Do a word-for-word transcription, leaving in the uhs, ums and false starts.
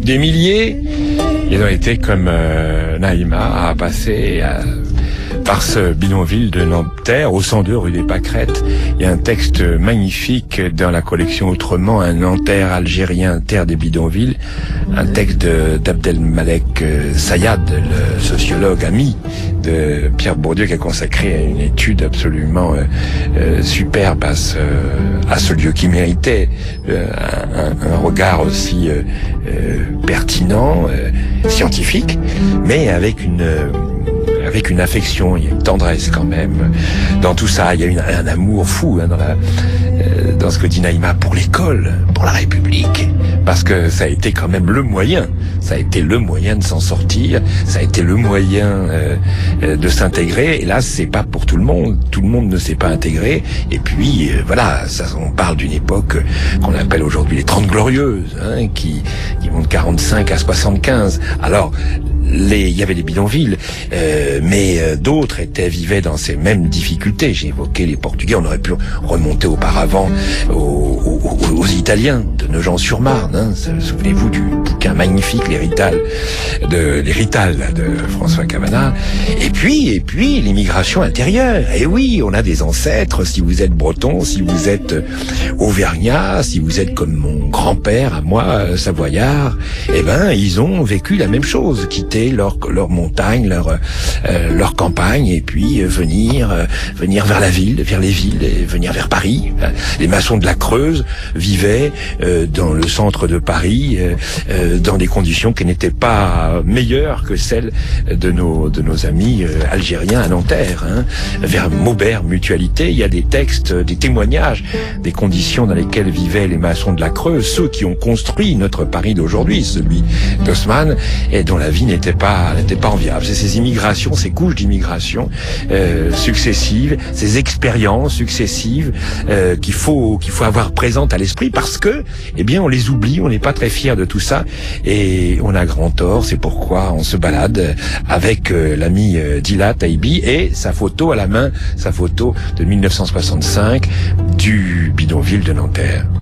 des milliers, ils ont été comme euh, Naïma à passer à, par ce bidonville de Nanterre, au cent deux rue des Pâquerettes. Il y a un texte magnifique dans la collection Autrement, un Nanterre algérien, terre des bidonvilles, un texte d'Abdelmalek Sayad, le sociologue ami de Pierre Bourdieu, qui a consacré une étude absolument euh, euh, superbe à ce, à ce lieu qui méritait euh, un, un regard aussi euh, euh, pertinent, euh, scientifique, mais avec une euh, avec une affection, il y a une tendresse quand même dans tout ça. Il y a une, un amour fou hein, dans, la, euh, dans ce que dit Naïma pour l'école, pour la République, parce que ça a été quand même le moyen, ça a été le moyen de s'en sortir, ça a été le moyen euh, euh, de s'intégrer. Et là, c'est pas pour tout le monde, tout le monde ne s'est pas intégré. Et puis euh, voilà, ça, on parle d'une époque qu'on appelle aujourd'hui les Trente Glorieuses, hein, qui, qui vont de quarante-cinq à soixante-quinze. Alors, les, il y avait les bidonvilles, euh, mais euh, d'autres étaient vivaient dans ces mêmes difficultés. J'ai évoqué les Portugais, on aurait pu remonter auparavant aux, aux, aux Italiens de Nogent-sur-Marne. Hein. Souvenez-vous du bouquin magnifique, l'hérital de l'hérital de François Cabanat. Et puis, et puis l'immigration intérieure. Et oui, on a des ancêtres. Si vous êtes breton, si vous êtes auvergnat, si vous êtes comme mon grand-père à moi, savoyard, eh ben ils ont vécu la même chose, quitter leur leur montagne, leur euh, leur campagne, et puis euh, venir euh, venir vers la ville, vers les villes, et venir vers Paris. Les maçons de la Creuse vivaient euh, dans le centre de Paris, euh, euh, dans des conditions qui n'étaient pas meilleures que celles de nos de nos amis euh, algériens à Nanterre. Hein. Vers Maubert, Mutualité, il y a des textes, des témoignages des conditions dans lesquelles vivaient les maçons de la Creuse, ceux qui ont construit notre Paris d'aujourd'hui, celui d'Haussmann, et dont la vie n'était pas n'était pas enviable. C'est ces immigrations, ces couches d'immigration euh, successives, ces expériences successives euh, qu'il faut qu'il faut avoir présentes à l'esprit, parce que eh bien on les oublie, on n'est pas très fier de tout ça, et on a grand tort. C'est pourquoi on se balade avec euh, l'ami euh, Dila Taïbi et sa photo à la main, sa photo de mille neuf cent soixante-cinq du bidonville de Nanterre.